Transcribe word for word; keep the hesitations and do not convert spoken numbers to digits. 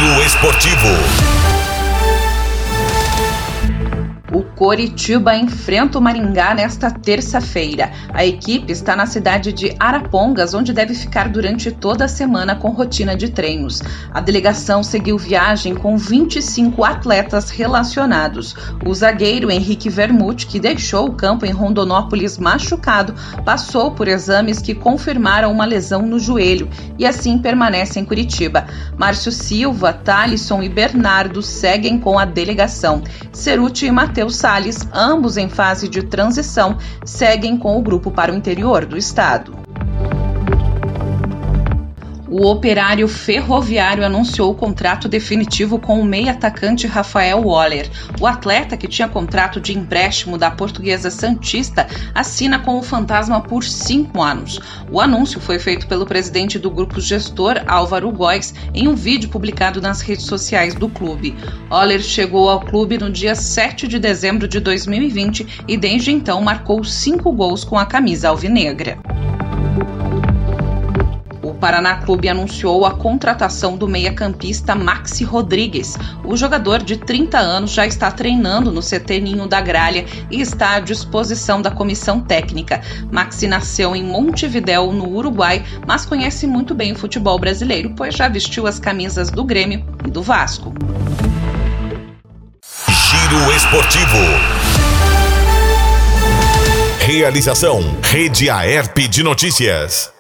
Giro Esportivo. O Coritiba enfrenta o Maringá nesta terça-feira. A equipe está na cidade de Arapongas, onde deve ficar durante toda a semana com rotina de treinos. A delegação seguiu viagem com vinte e cinco atletas relacionados. O zagueiro Henrique Vermute, que deixou o campo em Rondonópolis machucado, passou por exames que confirmaram uma lesão no joelho e assim permanece em Curitiba. Márcio Silva, Thalisson e Bernardo seguem com a delegação. Ceruti e Matheus Salles, ambos em fase de transição, seguem com o grupo para o interior do estado. O Operário Ferroviário anunciou o contrato definitivo com o meio-atacante Rafael Woller. O atleta, que tinha contrato de empréstimo da Portuguesa Santista, assina com o Fantasma por cinco anos. O anúncio foi feito pelo presidente do grupo gestor, Álvaro Góes, em um vídeo publicado nas redes sociais do clube. Woller chegou ao clube no dia sete de dezembro de dois mil e vinte e desde então marcou cinco gols com a camisa alvinegra. O Paraná Clube anunciou a contratação do meia-campista Maxi Rodrigues. O jogador de trinta anos já está treinando no C T Ninho da Gralha e está à disposição da comissão técnica. Maxi nasceu em Montevidéu, no Uruguai, mas conhece muito bem o futebol brasileiro, pois já vestiu as camisas do Grêmio e do Vasco. Giro Esportivo. Realização: Rede Aerp de Notícias.